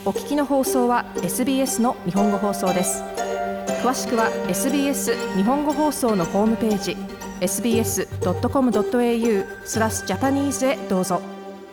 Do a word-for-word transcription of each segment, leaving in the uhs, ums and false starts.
お聞きの放送は エスビーエス の日本語放送です。詳しくは エスビーエス 日本語放送のホームページ エスビーエスドットコムドットエーユー スラスジャパニーズへどうぞ。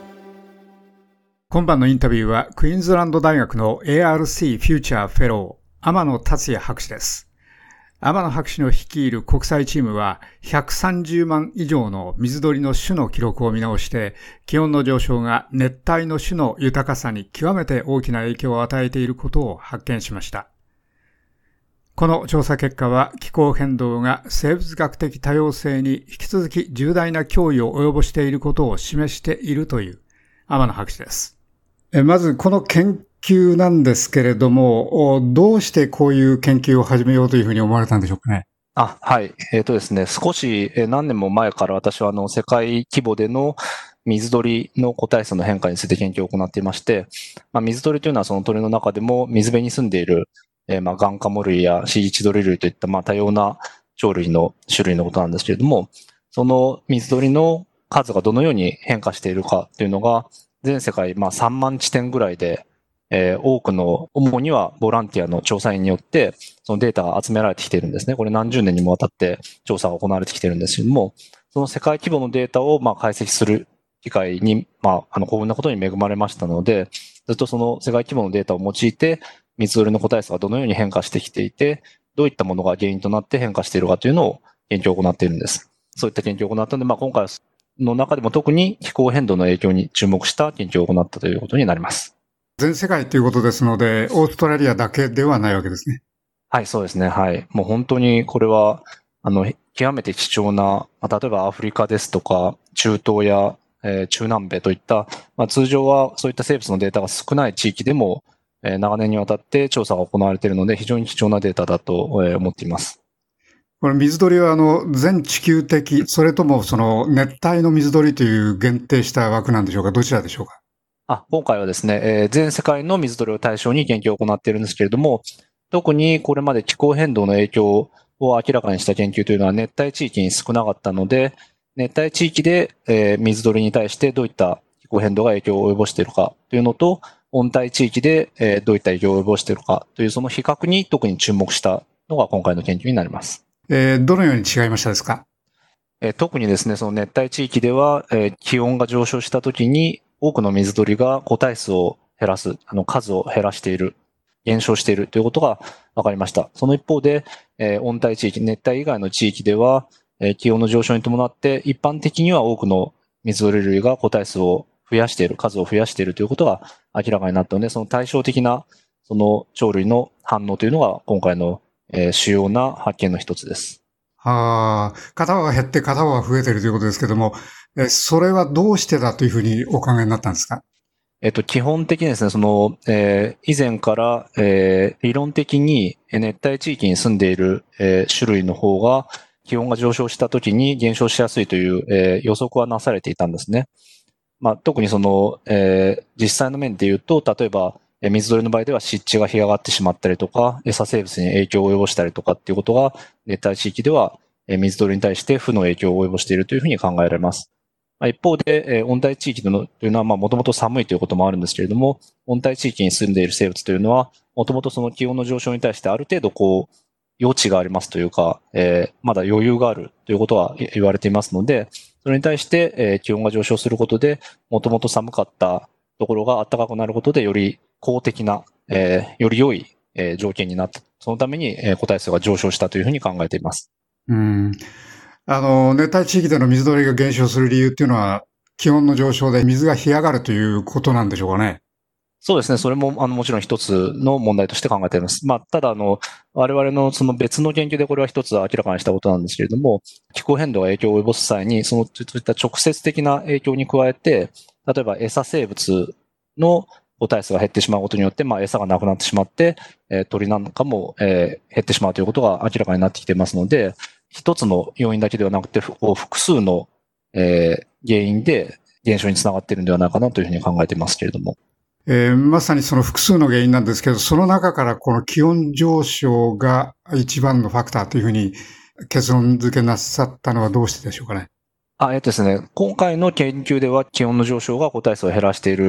今晩のインタビューはクイーンズランド大学の エーアールシー フューチャーフェロー天野達也博士です。天野博士の率いる国際チームはひゃくさんじゅうまん以上の水鳥の種の記録を見直して、気温の上昇が熱帯の種の豊かさに極めて大きな影響を与えていることを発見しました。この調査結果は、気候変動が生物学的多様性に引き続き重大な脅威を及ぼしていることを示しているという天野博士です。えまずこの研究なんですけれども、どうしてこういう研究を始めようというふうに思われたんでしょうかね。 あ、はい。えっとですね、少し、え何年も前から私はあの、世界規模での水鳥の個体数の変化について研究を行っていまして、まあ、水鳥というのはその鳥の中でも水辺に住んでいる、えー、まあ、ガンカモ類やシギチドリ類といったまあ多様な鳥類の種類のことなんですけれども、その水鳥の数がどのように変化しているかというのが、全世界まあさんまん地点ぐらいで、えー、多くの、主にはボランティアの調査員によって、そのデータが集められてきているんですね。これ何十年にもわたって調査が行われてきているんですけれども、その世界規模のデータをまあ解析する機会に、まあ、あの、幸運なことに恵まれましたので、ずっとその世界規模のデータを用いて、水鳥の個体数がどのように変化してきていて、どういったものが原因となって変化しているかというのを研究を行っているんです。そういった研究を行ったので、まあ、今回の中でも特に気候変動の影響に注目した研究を行ったということになります。全世界ということですので、オーストラリアだけではないわけですね。 はい、そうですね。はい。もう本当にこれは、あの、極めて貴重な、まあ、例えばアフリカですとか、中東や、えー、中南米といった、まあ、通常はそういった生物のデータが少ない地域でも、えー、長年にわたって調査が行われているので、非常に貴重なデータだと、えー、思っています。 これ水鳥はあの、全地球的、それともその熱帯の水鳥という限定した枠なんでしょうか。どちらでしょうか。 あ、今回はですね、えー、全世界の水鳥を対象に研究を行っているんですけれども、特にこれまで気候変動の影響を明らかにした研究というのは熱帯地域に少なかったので、熱帯地域で、えー、水鳥に対してどういった気候変動が影響を及ぼしているかというのと、温帯地域で、えー、どういった影響を及ぼしているかというその比較に特に注目したのが今回の研究になります。 えー、どのように違いましたですか？ えー、特にですね、その熱帯地域では、えー、気温が上昇したときに多くの水鳥が個体数を減らす、あの数を減らしている、減少しているということが分かりました。その一方で、えー、温帯地域、熱帯以外の地域では、えー、気温の上昇に伴って一般的には多くの水鳥類が個体数を増やしている、数を増やしているということが明らかになったので、その対照的なその鳥類の反応というのが今回の、えー、主要な発見の一つです。 ああ、片方が減って片方が増えているということですけども、え、それはどうしてだというふうにお考えになったんですか？ えっと、基本的にですね、その、えー、以前から、えー、理論的に熱帯地域に住んでいる、えー、種類の方が気温が上昇した時に減少しやすいという、えー、予測はなされていたんですね。まあ、特にその、えー、実際の面で言うと、例えば、水鳥の場合では湿地が干上がってしまったりとか、餌生物に影響を及ぼしたりとかっていうことが、熱帯地域では水鳥に対して負の影響を及ぼしているというふうに考えられます。一方で、温帯地域というのは、まあ、もともと寒いということもあるんですけれども、温帯地域に住んでいる生物というのは、もともとその気温の上昇に対してある程度、こう、余地がありますというか、えー、まだ余裕があるということは言われていますので、それに対して、えー、気温が上昇することで、もともと寒かったところが暖かくなることで、より公的な、えー、より良い、えー、条件になった。そのために、えー、個体数が上昇したというふうに考えています。 うん。あの、熱帯地域での水鳥が減少する理由っていうのは、気温の上昇で水が干上がるということなんでしょうかね。 そうですね。それも、あの、もちろん一つの問題として考えています。まあ、ただ、あの、我々のその別の研究でこれは一つ明らかにしたことなんですけれども、気候変動が影響を及ぼす際に、その、そういった直接的な影響に加えて、例えば餌生物の個体数が減ってしまうことによって、まあ、餌がなくなってしまって、えー、鳥なんかも、えー、減ってしまうということが明らかになってきていますので、一つの要因だけではなくて、複数の、えー、原因で減少につながっているのではないかなというふうに考えていますけれども。 えー、まさにその複数の原因なんですけど、その中からこの気温上昇が一番のファクターというふうに結論付けなさったのはどうしてでしょうかね。 あ、えっとですね、今回の研究では気温の上昇が個体数を減らしている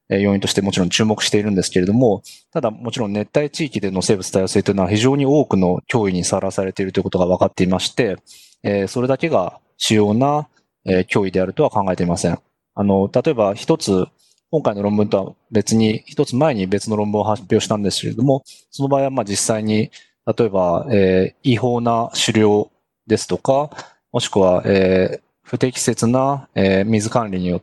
要因としてもちろん注目しているんですけれども、ただもちろん熱帯地域での生物多様性というのは非常に多くの脅威にさらされているということが分かっていまして、それだけが主要な脅威であるとは考えていません。あの、例えば一つ、今回の論文とは別に、一つ前に別の論文を発表したんですけれども、その場合はまあ実際に、例えば、えー、違法な狩猟ですとか、もしくは、えー、不適切な、えー、水管理によって、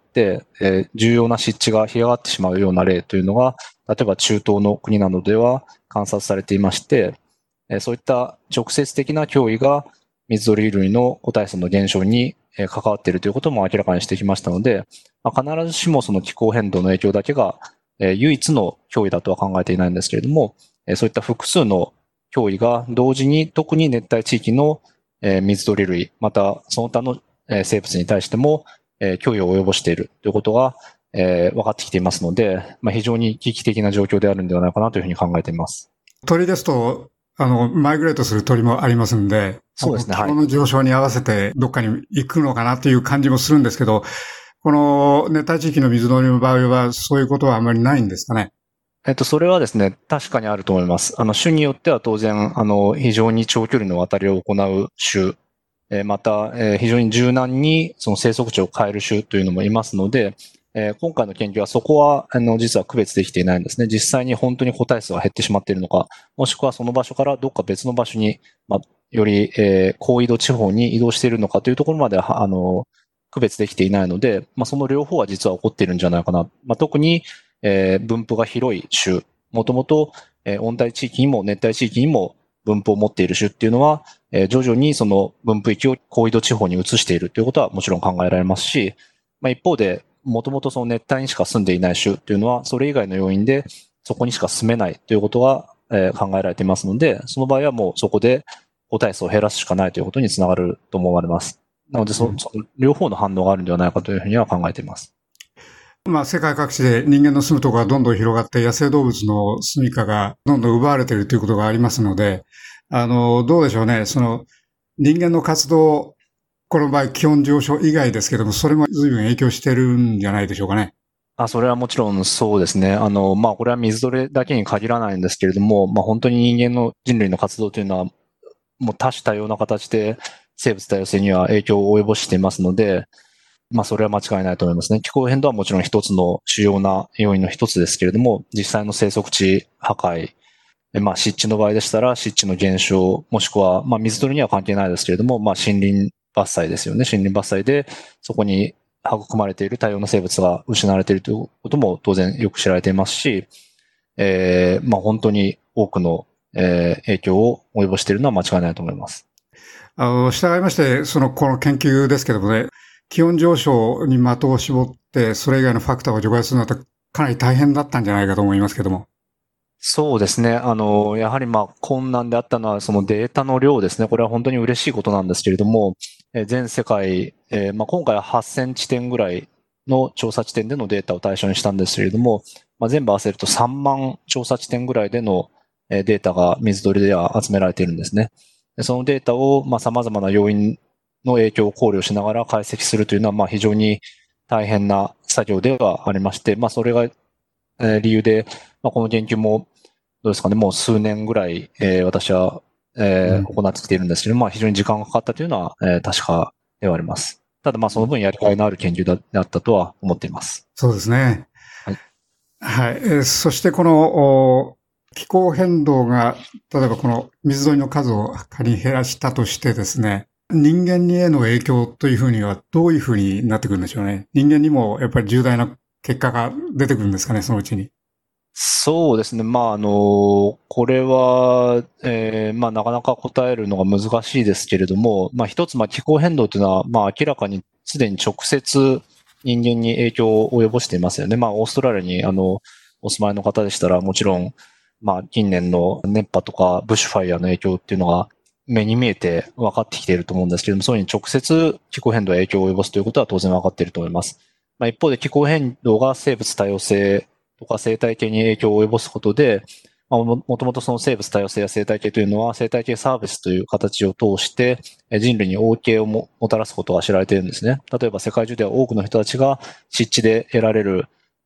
えー、重要な湿地が干上がってしまうような例というのが、例えば中東の国などでは観察されていまして、えー、そういった直接的な脅威が水鳥類の個体数の減少に関わっているということも明らかにしてきましたので、まあ、必ずしもその気候変動の影響だけが、えー、唯一の脅威だとは考えていないんですけれども、えー、そういった複数の脅威が同時に特に熱帯地域の、えー、水鳥類、またその他の、えー、生物に対しても、えー、脅威を及ぼしているということが、えー、分かってきていますので、まあ、非常に危機的な状況であるんではないかなというふうに考えています。 鳥ですと、あの、マイグレートする鳥もありますんで、 そうですね。 気温の上昇に合わせてどっかに行くのかなという感じもするんですけど、この熱帯地域の水鳥の場合はそういうことはあまりないんですかね。 えっと、それはですね、確かにあると思います。あの、種によっては当然、あの、非常に長距離の渡りを行う種、えー、また、えー、非常に柔軟にその生息地を変える種というのもいますので、えー、今回の研究はそこは、あの、実は区別できていないんですね。実際に本当に個体数が減ってしまっているのか、もしくはその場所からどっか別の場所に、まあ、より、えー、高緯度地方に移動しているのかというところまでは、あの、区別できていないので、まあ、その両方は実は起こっているんじゃないかな。まあ、特に、えー、分布が広い種、もともと、えー、温帯地域にも熱帯地域にも分布を持っている種っていうのは、えー、徐々にその分布域を高緯度地方に移しているということはもちろん考えられますし、まあ、一方で、もともとその熱帯にしか住んでいない種というのは、それ以外の要因でそこにしか住めないということが、えー、考えられていますので、その場合はもうそこで個体数を減らすしかないということにつながると思われます。なのでそ、その両方の反応があるんではないかというふうには考えています。 まあ、世界各地で人間の住むところがどんどん広がって野生動物の住処がどんどん奪われているということがありますので、あの、どうでしょうね。その人間の活動、この場合気温上昇以外ですけども、それも随分影響してるんじゃないでしょうかね。 あ、それはもちろんそうですね。あの、まあ、これは水鳥だけに限らないんですけれども、まあ、本当に人間の人類の活動というのは、もう多種多様な形で生物多様性には影響を及ぼしていますので、まあ、それは間違いないと思いますね。気候変動はもちろん一つの主要な要因の一つですけれども、実際の生息地破壊、まあ、湿地の場合でしたら湿地の減少、もしくは、まあ、水鳥には関係ないですけれども、まあ、森林伐採ですよね。森林伐採で、そこに育まれている多様な生物が失われているということも当然よく知られていますし、えー、まあ、本当に多くの、えー、影響を及ぼしているのは間違いないと思います。 あの、従いまして、その、この研究ですけどもね、気温上昇に的を絞って、それ以外のファクターを除外するのはかなり大変だったんじゃないかと思いますけども。 そうですね。あの、やはりまあ困難であったのはそのデータの量ですね。これは本当に嬉しいことなんですけれども、え全世界、えー、まあ今回ははっせん地点ぐらいの調査地点でのデータを対象にしたんですけれども、まあ、全部合わせるとさんまん調査地点ぐらいでのデータが水鳥では集められているんですね。でそのデータをまあ様々な要因の影響を考慮しながら解析するというのはまあ非常に大変な作業ではありまして、まあそれが理由で、まあ、この研究もどうですかね、もう数年ぐらい、えー、私は、えー、行ってきているんですけど、まあ非常に時間がかかったというのは、えー、確かではあります。ただまあその分やりがいのある研究であったとは思っています。 そうですね。 はい。 はい。えー、そしてこの気候変動が、例えばこの水鳥の数を仮に減らしたとしてですね、人間にへの影響というふうにはどういうふうになってくるんでしょうね。人間にもやっぱり重大な結果が出てくるんですかね、そのうちに。 そうですね。まあ、あの、これは、えー、まあ、なかなか答えるのが難しいですけれども、まあ、一つ、まあ、気候変動というのは、まあ、明らかにすでに直接人間に影響を及ぼしていますよね。まあ、オーストラリアに、あの、お住まいの方でしたら、もちろん、まあ、近年の熱波とかブッシュファイヤーの影響っていうのが目に見えて分かってきていると思うんですけれども、そういうふうに直接気候変動に影響を及ぼすということは当然分かっていると思います。まあ、一方で気候変動が生物多様性とか生態系に影響を及ぼすことで、まあ、も, もともとその生物多様性や生態系というのは生態系サービスという形を通して人類に恩恵を も, もたらすことが知られているんですね。例えば世界中では多くの人たちが湿地で得られる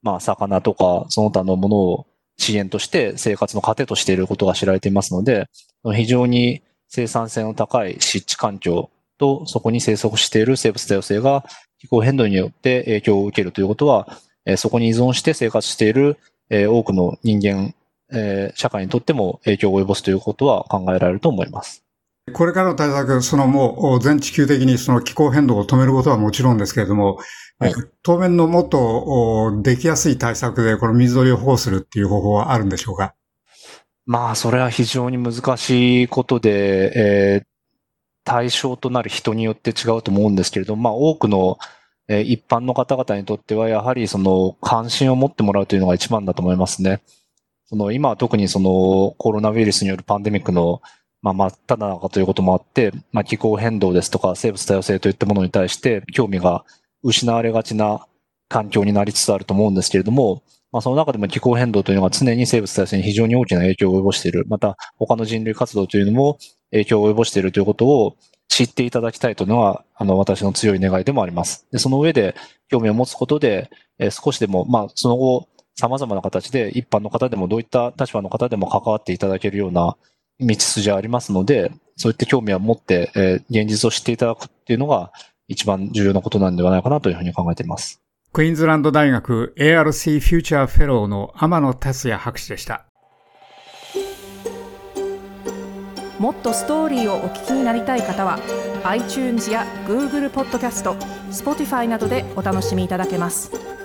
まあ、魚とかその他のものを資源として生活の糧としていることが知られていますので、非常に生産性の高い湿地環境とそこに生息している生物多様性が気候変動によって影響を受けるということは、そこに依存して生活している多くの人間、社会にとっても影響を及ぼすということは考えられると思います。 これからの対策、そのもう全地球的にその気候変動を止めることはもちろんですけれども、はい、当面のもっとできやすい対策でこの水鳥を保護するっていう方法はあるんでしょうか？ まあ、それは非常に難しいことで、えー、対象となる人によって違うと思うんですけれども、まあ、多くの一般の方々にとっては、やはりその関心を持ってもらうというのが一番だと思いますね。その今は特にそのコロナウイルスによるパンデミックのまあ、真っ只中ということもあって、まあ、気候変動ですとか生物多様性といったものに対して興味が失われがちな環境になりつつあると思うんですけれども、まあ、その中でも気候変動というのが常に生物多様性に非常に大きな影響を及ぼしている。また、他の人類活動というのも影響を及ぼしているということを知っていただきたいというのは、あの、私の強い願いでもあります。で、その上で興味を持つことで、えー、少しでも、まあ、その後、様々な形で一般の方でもどういった立場の方でも関わっていただけるような道筋ありますので、そういった興味を持って、えー、現実を知っていただくっていうのが一番重要なことなんではないかなというふうに考えています。 クイーンズランド大学 エーアールシー フューチャーフェローの天野達也博士でした。 もっとストーリーをお聞きになりたい方は iTunes や Google ポッドキャスト、Spotify などでお楽しみいただけます。